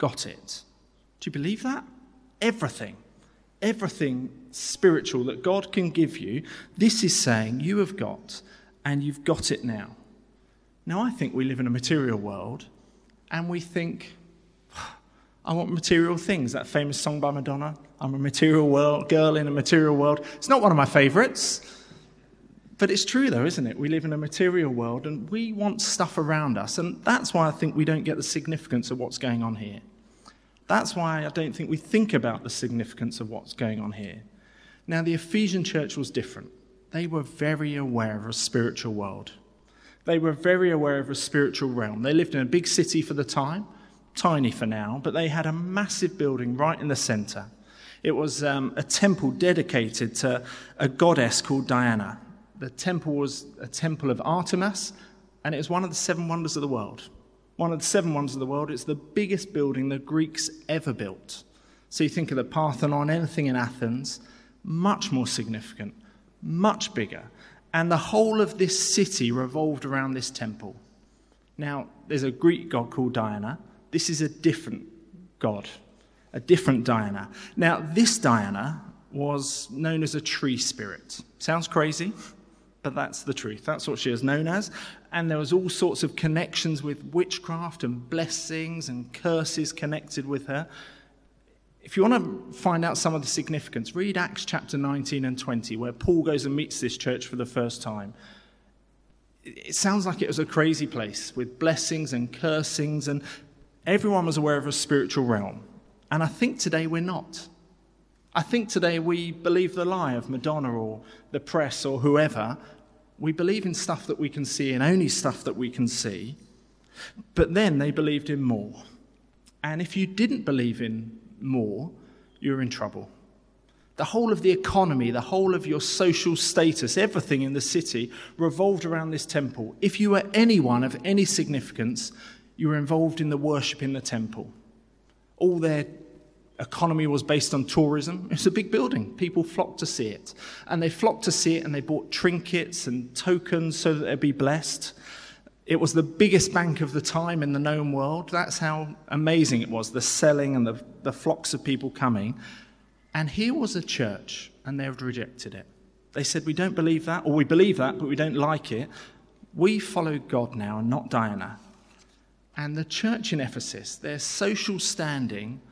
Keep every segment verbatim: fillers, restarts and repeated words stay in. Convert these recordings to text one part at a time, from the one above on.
got it. Do you believe that? Everything, everything spiritual that God can give you, this is saying you have got, and you've got it now. Now, I think we live in a material world, and we think, I want material things. That famous song by Madonna, I'm a material world, girl in a material world. It's not one of my favourites, but it's true though, isn't it? We live in a material world, and we want stuff around us, and that's why I think we don't get the significance of what's going on here. That's why I don't think we think about the significance of what's going on here. Now, the Ephesian church was different. They were very aware of a spiritual world. They were very aware of a spiritual realm. They lived in a big city for the time, tiny for now, but they had a massive building right in the centre. It was um, a temple dedicated to a goddess called Diana. The temple was a temple of Artemis, and it was one of the seven wonders of the world. One of the seven wonders of the world. It's the biggest building the Greeks ever built. So you think of the Parthenon, anything in Athens, much more significant, much bigger. And the whole of this city revolved around this temple. Now, there's a Greek god called Diana. This is a different god, a different Diana. Now, this Diana was known as a tree spirit. Sounds crazy, but that's the truth. That's what she is known as. And there was all sorts of connections with witchcraft and blessings and curses connected with her. If you want to find out some of the significance, read Acts chapter nineteen and twenty, where Paul goes and meets this church for the first time. It sounds like it was a crazy place with blessings and cursings, and everyone was aware of a spiritual realm. And I think today we're not. I think today we believe the lie of Madonna or the press or whoever. We believe in stuff that we can see and only stuff that we can see. But then they believed in more. And if you didn't believe in more, you're in trouble. The whole of the economy, the whole of your social status, everything in the city revolved around this temple. If you were anyone of any significance, you were involved in the worship in the temple. All their economy was based on tourism. It's a big building. People flocked to see it. And they flocked to see it, and they bought trinkets and tokens so that they'd be blessed. It was the biggest bank of the time in the known world. That's how amazing it was, the selling and the, the flocks of people coming. And here was a church, and they had rejected it. They said, we don't believe that, or we believe that, but we don't like it. We follow God now and not Diana. And the church in Ephesus, their social standing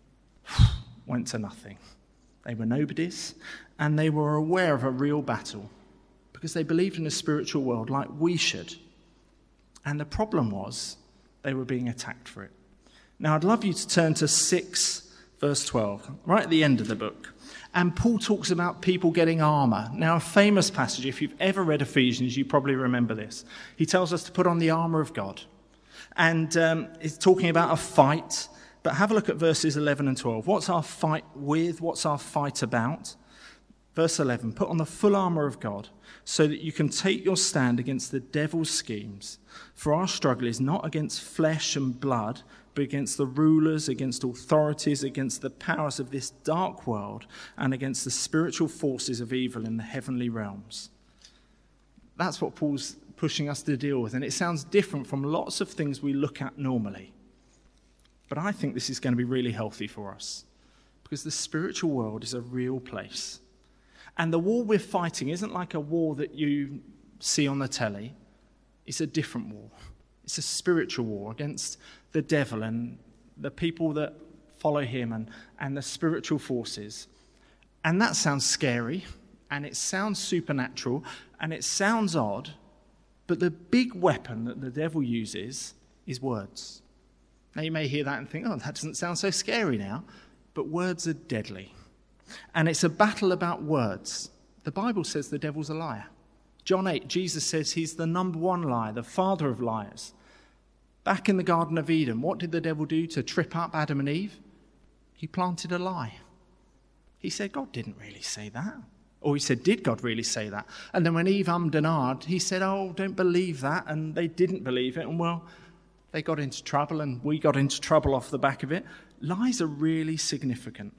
went to nothing. They were nobodies, and they were aware of a real battle because they believed in a spiritual world like we should. And the problem was they were being attacked for it. Now, I'd love you to turn to six, verse twelve, right at the end of the book. And Paul talks about people getting armour. Now, a famous passage, if you've ever read Ephesians, you probably remember this. He tells us to put on the armour of God. And um, he's talking about a fight. But have a look at verses eleven and twelve. What's our fight with? What's our fight about? Verse eleven, put on the full armour of God so that you can take your stand against the devil's schemes. For our struggle is not against flesh and blood, but against the rulers, against authorities, against the powers of this dark world, and against the spiritual forces of evil in the heavenly realms. That's what Paul's pushing us to deal with, and it sounds different from lots of things we look at normally. But I think this is going to be really healthy for us because the spiritual world is a real place. And the war we're fighting isn't like a war that you see on the telly. It's a different war. It's a spiritual war against the devil and the people that follow him and, and the spiritual forces. And that sounds scary, and it sounds supernatural, and it sounds odd, but the big weapon that the devil uses is words. Now, you may hear that and think, oh, that doesn't sound so scary now. But words are deadly. And it's a battle about words. The Bible says the devil's a liar. John eight, Jesus says he's the number one liar, the father of liars. Back in the Garden of Eden, what did the devil do to trip up Adam and Eve? He planted a lie. He said, God didn't really say that. Or he said, did God really say that? And then when Eve ummed and ahed, he said, oh, don't believe that. And they didn't believe it. And well, they got into trouble, and we got into trouble off the back of it. Lies are really significant.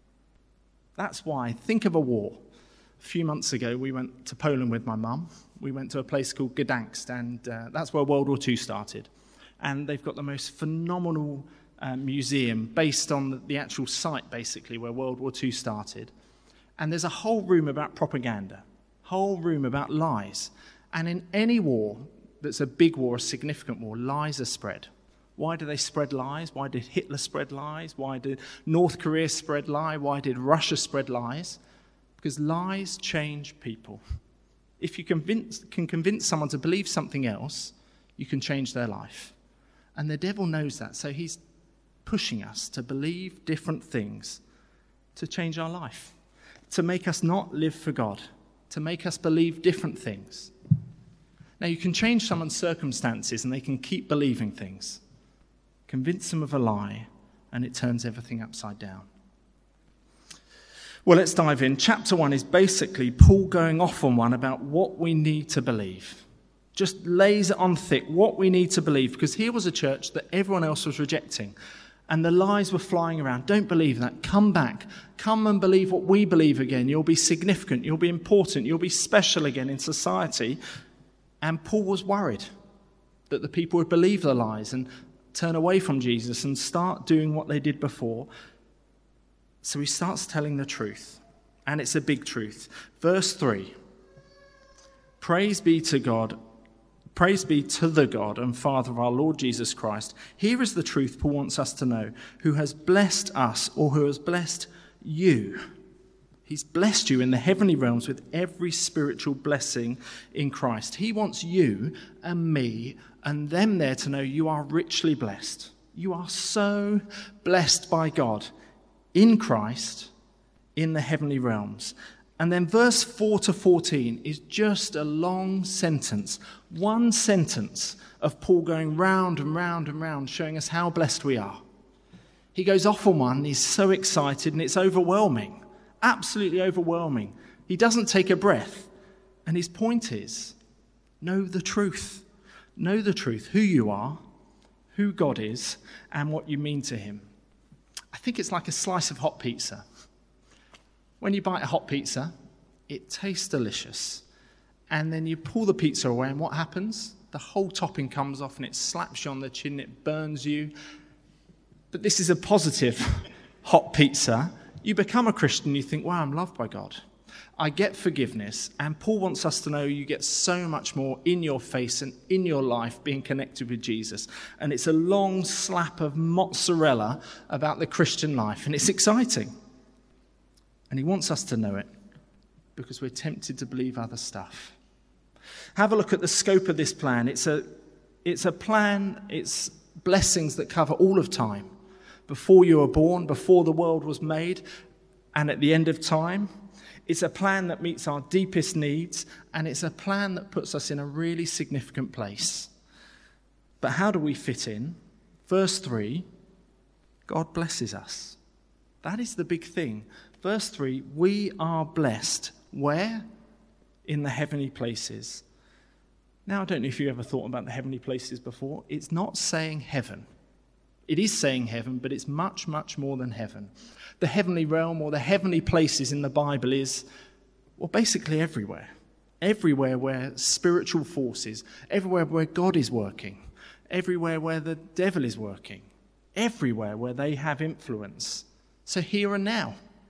That's why, think of a war. A few months ago, we went to Poland with my mum. We went to a place called Gdansk, and uh, that's where World War Two started. And they've got the most phenomenal uh, museum based on the, the actual site, basically, where World War Two started. And there's a whole room about propaganda, whole room about lies. And in any war that's a big war, a significant war, lies are spread. Why do they spread lies? Why did Hitler spread lies? Why did North Korea spread lies? Why did Russia spread lies? Because lies change people. If you convince, can convince someone to believe something else, you can change their life. And the devil knows that, so he's pushing us to believe different things to change our life, to make us not live for God, to make us believe different things. Now, you can change someone's circumstances and they can keep believing things. Convince them of a lie, and it turns everything upside down. Well, let's dive in. Chapter one is basically Paul going off on one about what we need to believe. Just lays it on thick, what we need to believe, because here was a church that everyone else was rejecting, and the lies were flying around. Don't believe that. Come back. Come and believe what we believe again. You'll be significant. You'll be important. You'll be special again in society. And Paul was worried that the people would believe the lies and turn away from Jesus and start doing what they did before. So he starts telling the truth, and it's a big truth. Verse three, praise be to God, praise be to the God and Father of our Lord Jesus Christ. Here is the truth Paul wants us to know, who has blessed us, or who has blessed you. He's blessed you in the heavenly realms with every spiritual blessing in Christ. He wants you and me and them there to know you are richly blessed. You are so blessed by God in Christ in the heavenly realms. And then verse four to fourteen is just a long sentence, one sentence of Paul going round and round and round, showing us how blessed we are. He goes off on one, he's so excited, and it's overwhelming, absolutely overwhelming. He doesn't take a breath. And his point is, know the truth. Know the truth, who you are, who God is, and what you mean to him. I think it's like a slice of hot pizza. When you bite a hot pizza, it tastes delicious. And then you pull the pizza away, and what happens? The whole topping comes off, and it slaps you on the chin, it burns you. But this is a positive hot pizza. You become a Christian, you think, wow, I'm loved by God. I get forgiveness. And Paul wants us to know you get so much more in your face and in your life being connected with Jesus. And it's a long slap of mozzarella about the Christian life. And it's exciting. And he wants us to know it because we're tempted to believe other stuff. Have a look at the scope of this plan. It's a, it's a plan, it's blessings that cover all of time. Before you were born, before the world was made, and at the end of time. It's a plan that meets our deepest needs, and it's a plan that puts us in a really significant place. But how do we fit in? Verse three, God blesses us. That is the big thing. Verse three, we are blessed. Where? In the heavenly places. Now, I don't know if you ever thought about the heavenly places before. It's not saying heaven. It is saying heaven, but it's much, much more than heaven. The heavenly realm or the heavenly places in the Bible is, well, basically everywhere. Everywhere where spiritual forces, everywhere where God is working, everywhere where the devil is working, everywhere where they have influence. So here and now,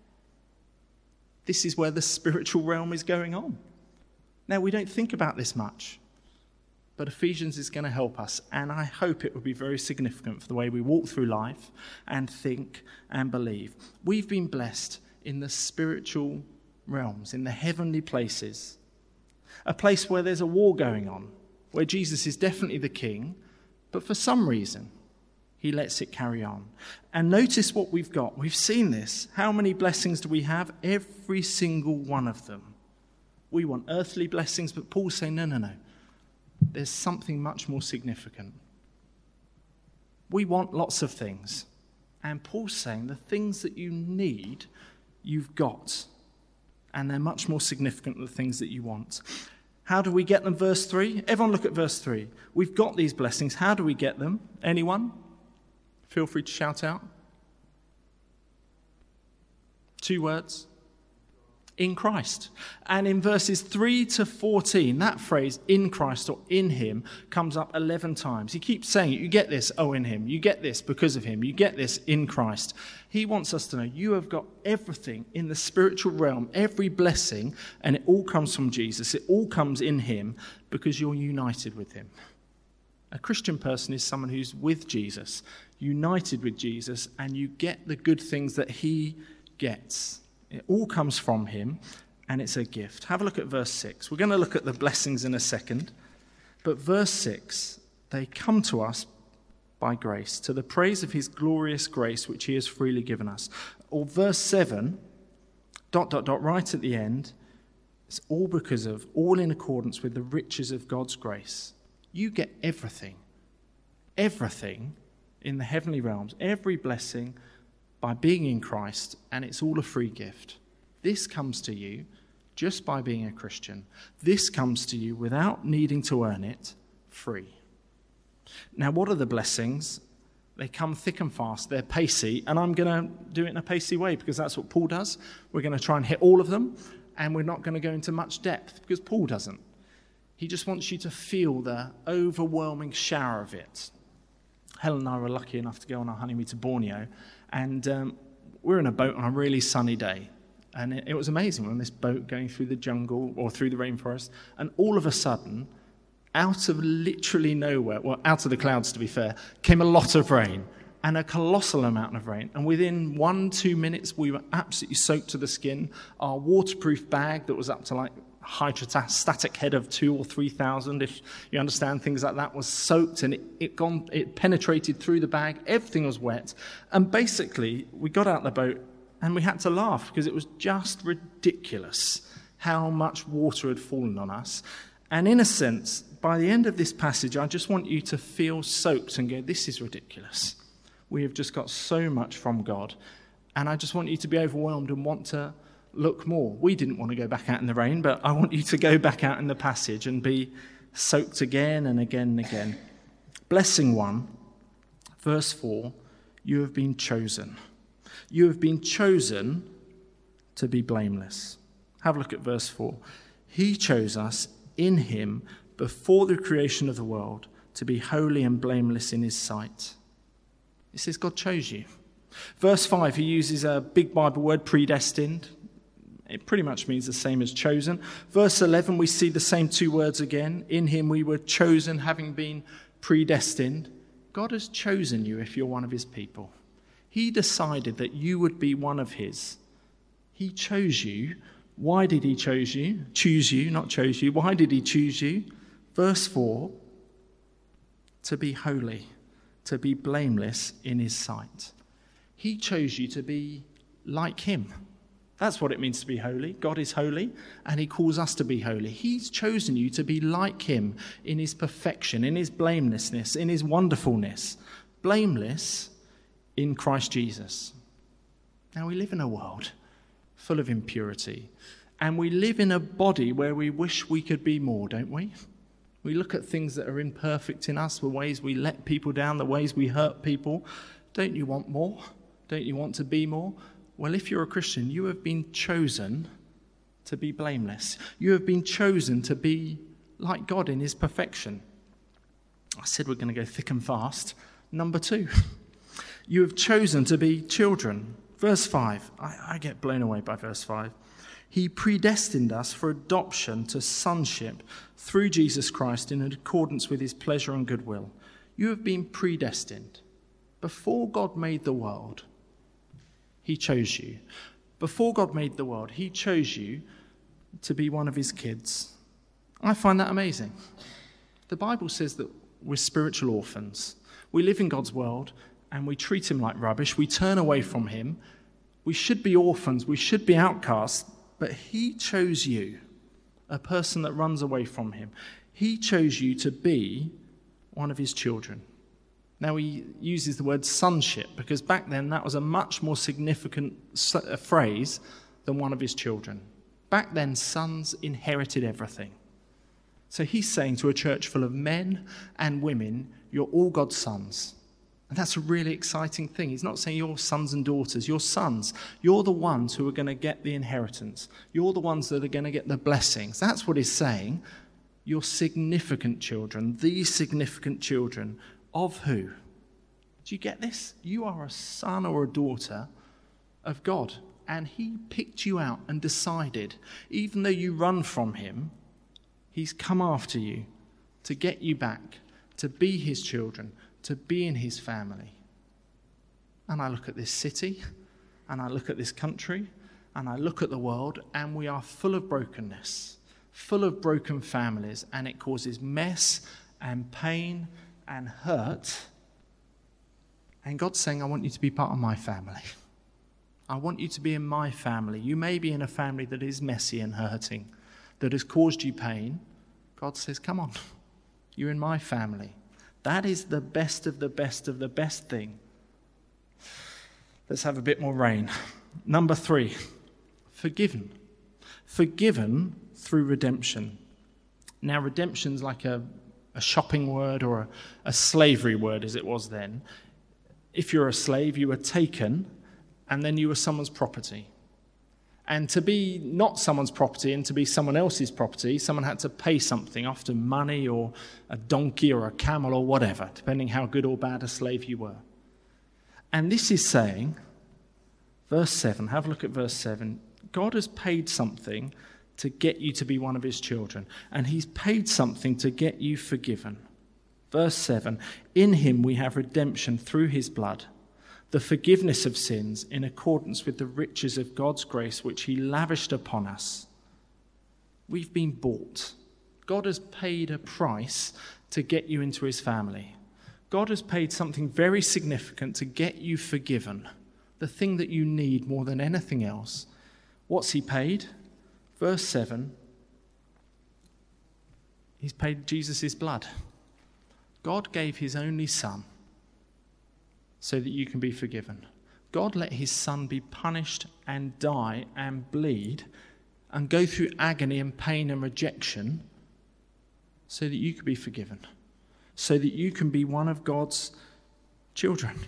this is where the spiritual realm is going on. Now, we don't think about this much, but Ephesians is going to help us, and I hope it will be very significant for the way we walk through life and think and believe. We've been blessed in the spiritual realms, in the heavenly places, a place where there's a war going on, where Jesus is definitely the king, but for some reason, he lets it carry on. And notice what we've got. We've seen this. How many blessings do we have? Every single one of them. We want earthly blessings, but Paul's saying, no, no, no. There's something much more significant. We want lots of things. And Paul's saying the things that you need, you've got. And they're much more significant than the things that you want. How do we get them? Verse three. Everyone look at verse three. We've got these blessings. How do we get them? Anyone? Feel free to shout out. Two words. In Christ. And in verses three to fourteen, that phrase, in Christ or in him, comes up eleven times. He keeps saying it. You get this, oh, in him. You get this because of him. You get this in Christ. He wants us to know you have got everything in the spiritual realm, every blessing, and it all comes from Jesus. It all comes in him because you're united with him. A Christian person is someone who's with Jesus, united with Jesus, and you get the good things that he gets. It all comes from him, and it's a gift. Have a look at verse six. We're going to look at the blessings in a second. But verse six, they come to us by grace, to the praise of his glorious grace, which he has freely given us. Or verse seven, dot, dot, dot, right at the end, it's all because of, all in accordance with the riches of God's grace. You get everything, everything in the heavenly realms, every blessing by being in Christ, and it's all a free gift. This comes to you just by being a Christian. This comes to you without needing to earn it, free. Now, what are the blessings? They come thick and fast. They're pacey, and I'm going to do it in a pacey way because that's what Paul does. We're going to try and hit all of them, and we're not going to go into much depth because Paul doesn't. He just wants you to feel the overwhelming shower of it. Helen and I were lucky enough to go on our honeymoon to Borneo, and um, we're in a boat on a really sunny day. And it, it was amazing. We're on this boat going through the jungle or through the rainforest, and all of a sudden, out of literally nowhere, well, out of the clouds to be fair, came a lot of rain, and a colossal amount of rain. And within one, two minutes, we were absolutely soaked to the skin. Our waterproof bag that was up to like hydrostatic head of two or three thousand, if you understand things like that, was soaked, and it, it gone it penetrated through the bag. Everything was wet, and basically we got out the boat and we had to laugh because it was just ridiculous how much water had fallen on us. And in a sense, by the end of this passage, I just want you to feel soaked and go, this is ridiculous. We have just got so much from God, and I just want you to be overwhelmed and want to look more. We didn't want to go back out in the rain, but I want you to go back out in the passage and be soaked again and again and again. Blessing one, verse four, you have been chosen. You have been chosen to be blameless. Have a look at verse four. He chose us in him before the creation of the world to be holy and blameless in his sight. It says God chose you. Verse five, he uses a big Bible word, predestined. It pretty much means the same as chosen. Verse eleven, we see the same two words again. In him we were chosen, having been predestined. God has chosen you if you're one of his people. He decided that you would be one of his. He chose you. Why did he choose you? Choose you, not chose you. Why did he choose you? Verse four, to be holy, to be blameless in his sight. He chose you to be like him. That's what it means to be holy. God is holy, and he calls us to be holy. He's chosen you to be like him in his perfection, in his blamelessness, in his wonderfulness. Blameless in Christ Jesus. Now, we live in a world full of impurity, and we live in a body where we wish we could be more, don't we? We look at things that are imperfect in us, the ways we let people down, the ways we hurt people. Don't you want more? Don't you want to be more? Well, if you're a Christian, you have been chosen to be blameless. You have been chosen to be like God in his perfection. I said we're going to go thick and fast. Number two, you have chosen to be children. Verse five, I, I get blown away by verse five. He predestined us for adoption to sonship through Jesus Christ in accordance with his pleasure and goodwill. You have been predestined. Before God made the world, he chose you. Before God made the world, he chose you to be one of his kids. I find that amazing. The Bible says that we're spiritual orphans. We live in God's world and we treat him like rubbish. We turn away from him. We should be orphans. We should be outcasts. But he chose you, a person that runs away from him. He chose you to be one of his children. Now, he uses the word sonship because back then that was a much more significant phrase than one of his children. Back then, sons inherited everything. So he's saying to a church full of men and women, you're all God's sons. And that's a really exciting thing. He's not saying you're sons and daughters, you're sons. You're the ones who are going to get the inheritance. You're the ones that are going to get the blessings. That's what he's saying. You're significant children, the significant children of who? Do you get this? You are a son or a daughter of God. And he picked you out and decided, even though you run from him, he's come after you to get you back, to be his children, to be in his family. And I look at this city, and I look at this country, and I look at the world, and we are full of brokenness, full of broken families, and it causes mess and pain and hurt. And God's saying, I want you to be part of my family. I want you to be in my family. You may be in a family that is messy and hurting, that has caused you pain. God says, come on, you're in my family. That is the best of the best of the best thing. Let's have a bit more rain. Number three, forgiven. Forgiven through redemption. Now, redemption's like a, a shopping word or a, a slavery word as it was then. If you're a slave, you were taken and then you were someone's property. And to be not someone's property and to be someone else's property, someone had to pay something, often money or a donkey or a camel or whatever, depending how good or bad a slave you were. And this is saying, verse seven, have a look at verse seven. God has paid something to get you to be one of his children. And he's paid something to get you forgiven. Verse seven, in him we have redemption through his blood, the forgiveness of sins in accordance with the riches of God's grace which he lavished upon us. We've been bought. God has paid a price to get you into his family. God has paid something very significant to get you forgiven, the thing that you need more than anything else. What's he paid? Verse seven, he's paid Jesus' blood. God gave his only son so that you can be forgiven. God let his son be punished and die and bleed and go through agony and pain and rejection so that you could be forgiven, so that you can be one of God's children.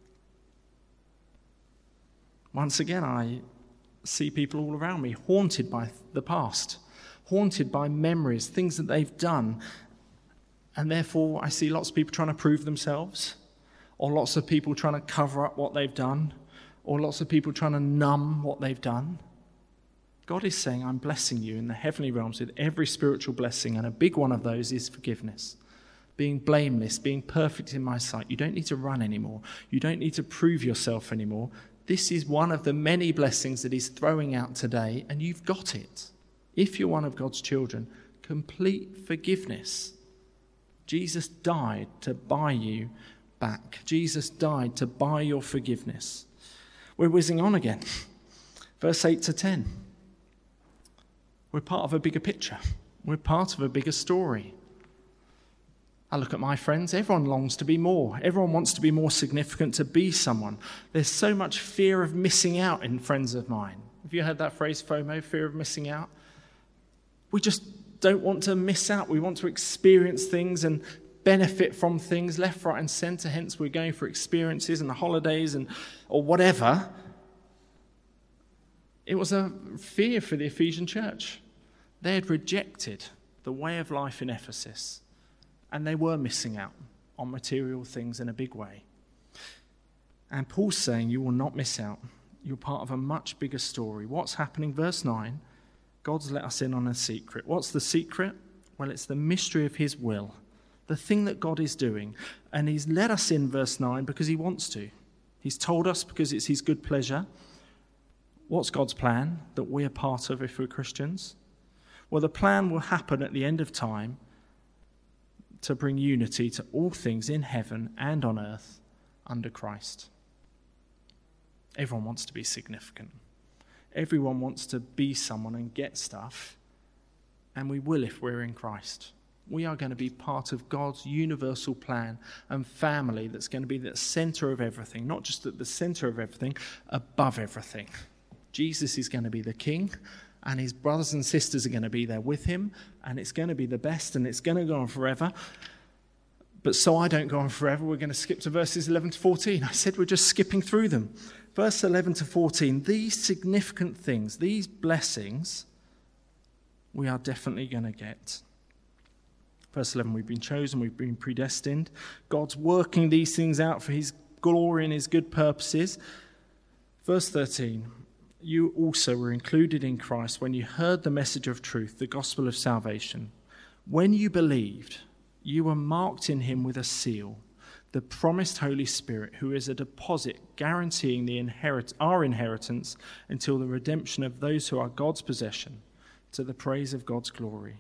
Once again, I see people all around me haunted by the past, haunted by memories, things that they've done, and therefore I see lots of people trying to prove themselves, or lots of people trying to cover up what they've done, or lots of people trying to numb what they've done. God is saying, I'm blessing you in the heavenly realms with every spiritual blessing, and a big one of those is forgiveness. Being blameless, being perfect in my sight. You don't need to run anymore. You don't need to prove yourself anymore. This is one of the many blessings that he's throwing out today, and you've got it. If you're one of God's children, complete forgiveness. Jesus died to buy you back. Jesus died to buy your forgiveness. We're whizzing on again. Verse eight to ten. We're part of a bigger picture. We're part of a bigger story. I look at my friends. Everyone longs to be more. Everyone wants to be more significant, to be someone. There's so much fear of missing out in friends of mine. Have you heard that phrase, FOMO, fear of missing out? We just don't want to miss out. We want to experience things and benefit from things left, right, and centre. Hence, we're going for experiences and the holidays and or whatever. It was a fear for the Ephesian church. They had rejected the way of life in Ephesus, and they were missing out on material things in a big way. And Paul's saying you will not miss out. You're part of a much bigger story. What's happening? Verse nine, God's let us in on a secret. What's the secret? Well, it's the mystery of his will, the thing that God is doing. And he's let us in, verse nine, because he wants to. He's told us because it's his good pleasure. What's God's plan that we're part of if we're Christians? Well, the plan will happen at the end of time to bring unity to all things in heaven and on earth under Christ. Everyone wants to be significant. Everyone wants to be someone and get stuff, and we will if we're in Christ. We are going to be part of God's universal plan and family that's going to be the center of everything, not just at the center of everything, above everything. Jesus is going to be the king, and his brothers and sisters are going to be there with him, and it's going to be the best, and it's going to go on forever. But so I don't go on forever, we're going to skip to verses eleven to fourteen. I said we're just skipping through them. Verse eleven to fourteen, these significant things, these blessings, we are definitely going to get. Verse eleven, we've been chosen, we've been predestined. God's working these things out for his glory and his good purposes. Verse thirteen, you also were included in Christ when you heard the message of truth, the gospel of salvation. When you believed, you were marked in him with a seal, the promised Holy Spirit, who is a deposit guaranteeing the inherit- our inheritance until the redemption of those who are God's possession, to the praise of God's glory.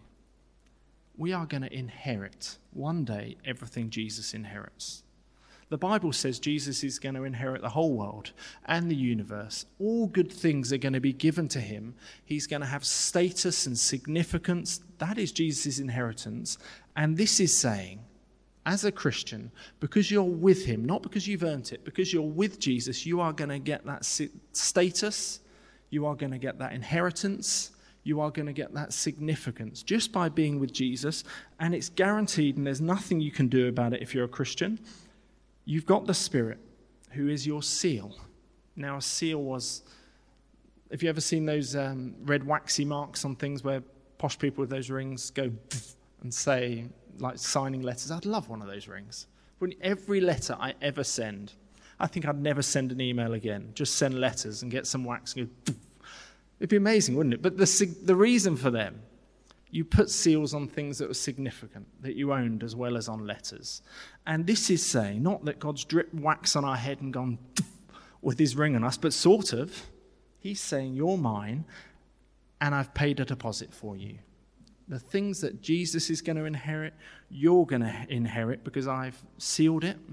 We are going to inherit one day everything Jesus inherits. The Bible says Jesus is going to inherit the whole world and the universe. All good things are going to be given to him. He's going to have status and significance. That is Jesus' inheritance. And this is saying, as a Christian, because you're with him, not because you've earned it, because you're with Jesus, you are going to get that status. You are going to get that inheritance. You are going to get that significance just by being with Jesus. And it's guaranteed, and there's nothing you can do about it if you're a Christian. You've got the Spirit, who is your seal. Now, a seal was... Have you ever seen those um, red waxy marks on things where posh people with those rings go and say, like signing letters? I'd love one of those rings. When every letter I ever send, I think I'd never send an email again. Just send letters and get some wax and go... It'd be amazing, wouldn't it? But the the reason for them, you put seals on things that were significant, that you owned, as well as on letters. And this is saying, not that God's dripped wax on our head and gone with his ring on us, but sort of. He's saying, you're mine, and I've paid a deposit for you. The things that Jesus is going to inherit, you're going to inherit because I've sealed it,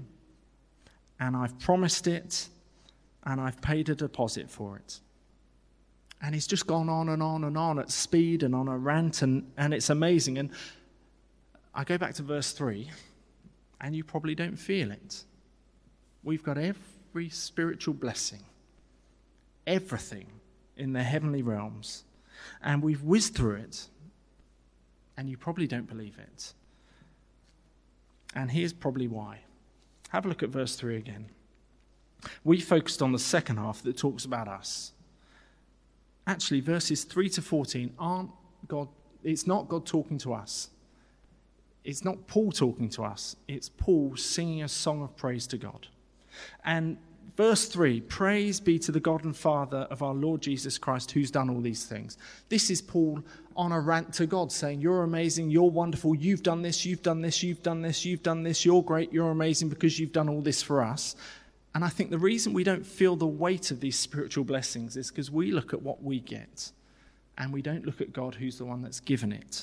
and I've promised it, and I've paid a deposit for it. And he's just gone on and on and on at speed and on a rant, and, and it's amazing. And I go back to verse three, and you probably don't feel it. We've got every spiritual blessing, everything in the heavenly realms, and we've whizzed through it, and you probably don't believe it. And here's probably why. Have a look at verse three again. We focused on the second half that talks about us. Actually, verses three to fourteen aren't God, it's not God talking to us. It's not Paul talking to us. It's Paul singing a song of praise to God. And verse three, praise be to the God and Father of our Lord Jesus Christ, who's done all these things. This is Paul on a rant to God, saying, you're amazing, you're wonderful, you've done this, you've done this, you've done this, you've done this, you're great, you're amazing because you've done all this for us. And I think the reason we don't feel the weight of these spiritual blessings is because we look at what we get and we don't look at God, who's the one that's given it.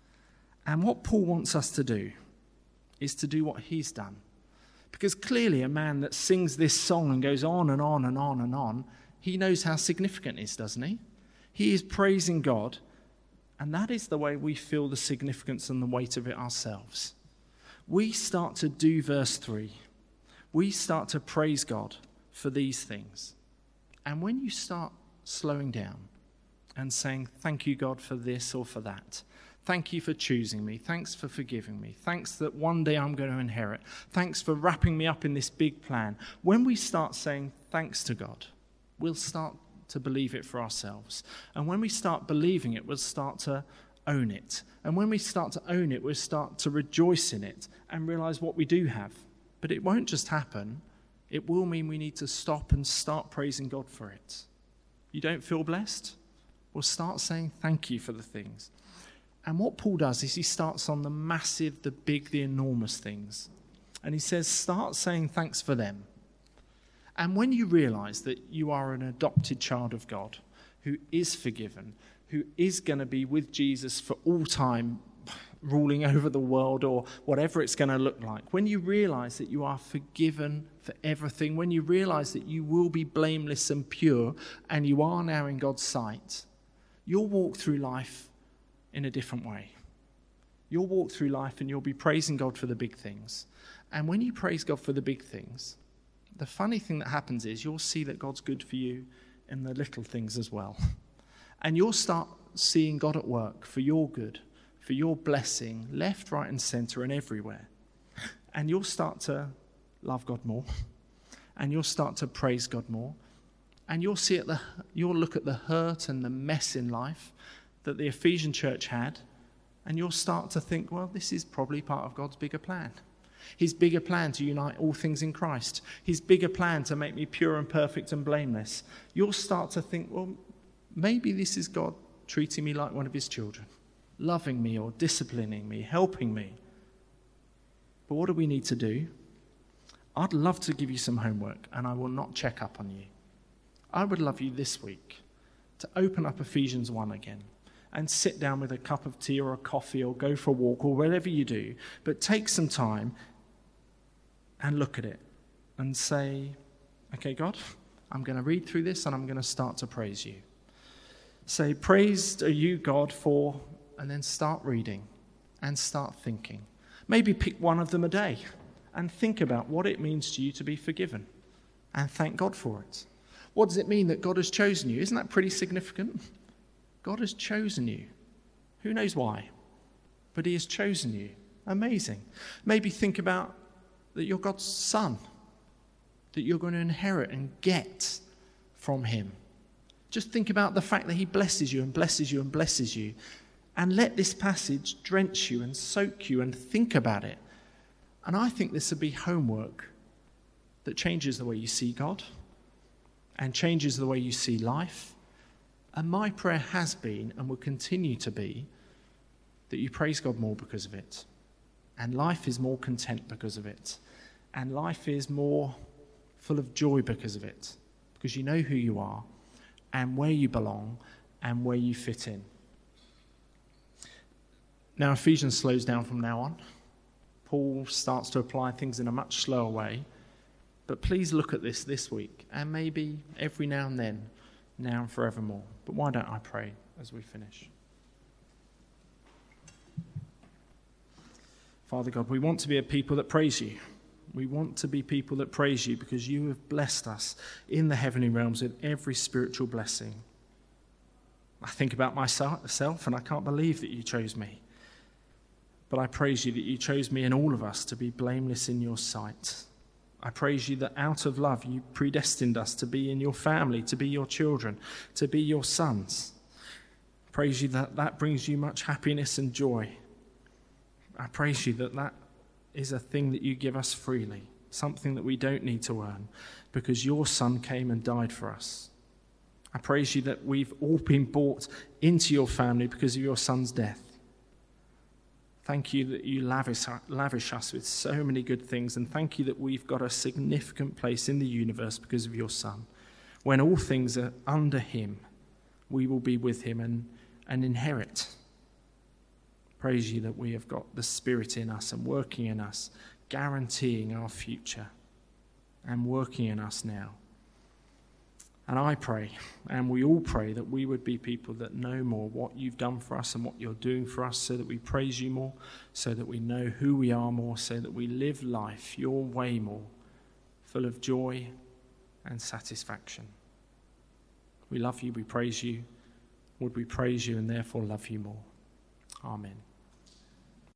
And what Paul wants us to do is to do what he's done. Because clearly a man that sings this song and goes on and on and on and on, he knows how significant it is, doesn't he? He is praising God, and that is the way we feel the significance and the weight of it ourselves. We start to do verse three. We start to praise God for these things. And when you start slowing down and saying, thank you, God, for this or for that. Thank you for choosing me. Thanks for forgiving me. Thanks that one day I'm going to inherit. Thanks for wrapping me up in this big plan. When we start saying thanks to God, we'll start to believe it for ourselves. And when we start believing it, we'll start to own it. And when we start to own it, we'll start to rejoice in it and realize what we do have. But it won't just happen. It will mean we need to stop and start praising God for it. You don't feel blessed? Well, start saying thank you for the things. And what Paul does is he starts on the massive, the big, the enormous things. And he says, start saying thanks for them. And when you realize that you are an adopted child of God, who is forgiven, who is going to be with Jesus for all time, ruling over the world or whatever it's going to look like, when you realize that you are forgiven for everything, when you realize that you will be blameless and pure, and you are now in God's sight, you'll walk through life in a different way. You'll walk through life and you'll be praising God for the big things. And when you praise God for the big things, the funny thing that happens is you'll see that God's good for you in the little things as well. And you'll start seeing God at work for your good, for your blessing, left, right, and center, and everywhere. And you'll start to love God more. And you'll start to praise God more. And you'll see at the, you'll look at the hurt and the mess in life that the Ephesian church had, and you'll start to think, well, this is probably part of God's bigger plan. His bigger plan to unite all things in Christ. His bigger plan to make me pure and perfect and blameless. You'll start to think, well, maybe this is God treating me like one of his children, loving me or disciplining me, helping me. But what do we need to do? I'd love to give you some homework, and I will not check up on you. I would love you this week to open up Ephesians one again and sit down with a cup of tea or a coffee or go for a walk or whatever you do, but take some time and look at it and say, okay, God, I'm going to read through this and I'm going to start to praise you. Say, praised are you, God, for, and then start reading and start thinking. Maybe pick one of them a day and think about what it means to you to be forgiven and thank God for it. What does it mean that God has chosen you? Isn't that pretty significant? God has chosen you. Who knows why? But he has chosen you. Amazing. Maybe think about that you're God's son, that you're going to inherit and get from him. Just think about the fact that he blesses you and blesses you and blesses you. And let this passage drench you and soak you and think about it. And I think this would be homework that changes the way you see God and changes the way you see life. And my prayer has been and will continue to be that you praise God more because of it. And life is more content because of it. And life is more full of joy because of it. Because you know who you are and where you belong and where you fit in. Now, Ephesians slows down from now on. Paul starts to apply things in a much slower way. But please look at this this week and maybe every now and then, now and forevermore. But why don't I pray as we finish? Father God, we want to be a people that praise you. We want to be people that praise you because you have blessed us in the heavenly realms with every spiritual blessing. I think about myself and I can't believe that you chose me. But I praise you that you chose me and all of us to be blameless in your sight. I praise you that out of love you predestined us to be in your family, to be your children, to be your sons. I praise you that that brings you much happiness and joy. I praise you that that is a thing that you give us freely, something that we don't need to earn, because your Son came and died for us. I praise you that we've all been brought into your family because of your Son's death. Thank you that you lavish, lavish us with so many good things, and thank you that we've got a significant place in the universe because of your Son. When all things are under him, we will be with him and, and inherit. Praise you that we have got the Spirit in us and working in us, guaranteeing our future and working in us now. And I pray, and we all pray, that we would be people that know more what you've done for us and what you're doing for us, so that we praise you more, so that we know who we are more, so that we live life your way more, full of joy and satisfaction. We love you, we praise you. Would we praise you and therefore love you more? Amen.